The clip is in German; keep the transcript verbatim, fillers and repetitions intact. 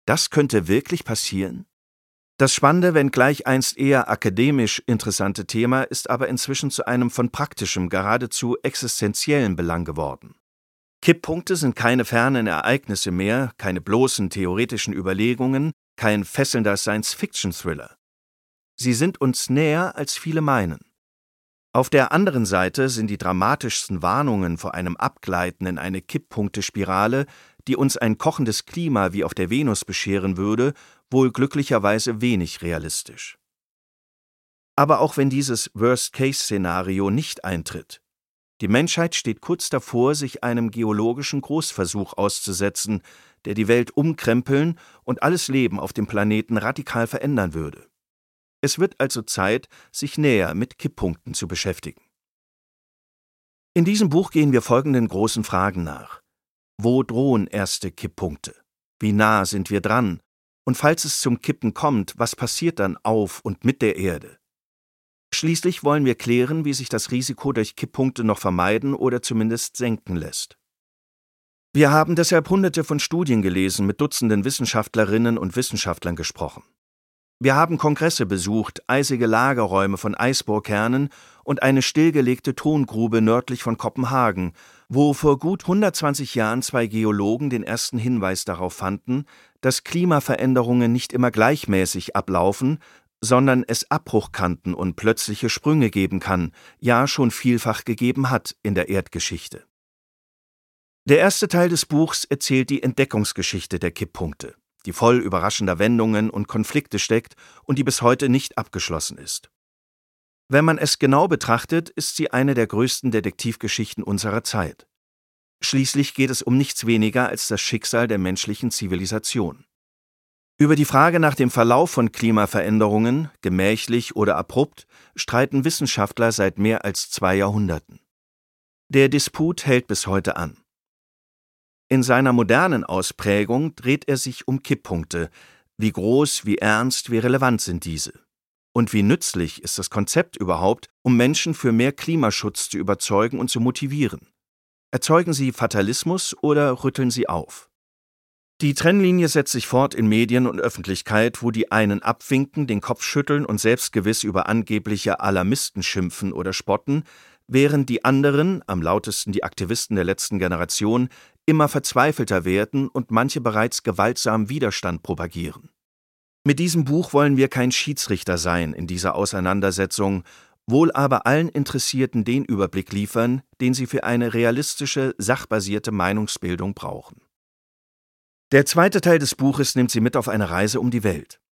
Das könnte wirklich passieren? Das spannende, wenngleich einst eher akademisch interessante Thema ist aber inzwischen zu einem von praktischem, geradezu existenziellen Belang geworden. Kipppunkte sind keine fernen Ereignisse mehr, keine bloßen theoretischen Überlegungen, kein fesselnder Science-Fiction-Thriller. Sie sind uns näher, als viele meinen. Auf der anderen Seite sind die dramatischsten Warnungen vor einem Abgleiten in eine Kipppunktespirale, die uns ein kochendes Klima wie auf der Venus bescheren würde, wohl glücklicherweise wenig realistisch. Aber auch wenn dieses Worst-Case-Szenario nicht eintritt, die Menschheit steht kurz davor, sich einem geologischen Großversuch auszusetzen, der die Welt umkrempeln und alles Leben auf dem Planeten radikal verändern würde. Es wird also Zeit, sich näher mit Kipppunkten zu beschäftigen. In diesem Buch gehen wir folgenden großen Fragen nach. Wo drohen erste Kipppunkte? Wie nah sind wir dran? Und falls es zum Kippen kommt, was passiert dann auf und mit der Erde? Schließlich wollen wir klären, wie sich das Risiko durch Kipppunkte noch vermeiden oder zumindest senken lässt. Wir haben deshalb hunderte von Studien gelesen, mit Dutzenden Wissenschaftlerinnen und Wissenschaftlern gesprochen. Wir haben Kongresse besucht, eisige Lagerräume von Eisbohrkernen und eine stillgelegte Tongrube nördlich von Kopenhagen, wo vor gut hundertzwanzig Jahren zwei Geologen den ersten Hinweis darauf fanden, dass Klimaveränderungen nicht immer gleichmäßig ablaufen, sondern es Abbruchkanten und plötzliche Sprünge geben kann, ja schon vielfach gegeben hat in der Erdgeschichte. Der erste Teil des Buchs erzählt die Entdeckungsgeschichte der Kipppunkte, die voll überraschender Wendungen und Konflikte steckt und die bis heute nicht abgeschlossen ist. Wenn man es genau betrachtet, ist sie eine der größten Detektivgeschichten unserer Zeit. Schließlich geht es um nichts weniger als das Schicksal der menschlichen Zivilisation. Über die Frage nach dem Verlauf von Klimaveränderungen, gemächlich oder abrupt, streiten Wissenschaftler seit mehr als zwei Jahrhunderten. Der Disput hält bis heute an. In seiner modernen Ausprägung dreht er sich um Kipppunkte. Wie groß, wie ernst, wie relevant sind diese? Und wie nützlich ist das Konzept überhaupt, um Menschen für mehr Klimaschutz zu überzeugen und zu motivieren? Erzeugen sie Fatalismus oder rütteln sie auf? Die Trennlinie setzt sich fort in Medien und Öffentlichkeit, wo die einen abwinken, den Kopf schütteln und selbstgewiss über angebliche Alarmisten schimpfen oder spotten, während die anderen, am lautesten die Aktivisten der letzten Generation, immer verzweifelter werden und manche bereits gewaltsam Widerstand propagieren. Mit diesem Buch wollen wir kein Schiedsrichter sein in dieser Auseinandersetzung, wohl aber allen Interessierten den Überblick liefern, den sie für eine realistische, sachbasierte Meinungsbildung brauchen. Der zweite Teil des Buches nimmt sie mit auf eine Reise um die Welt.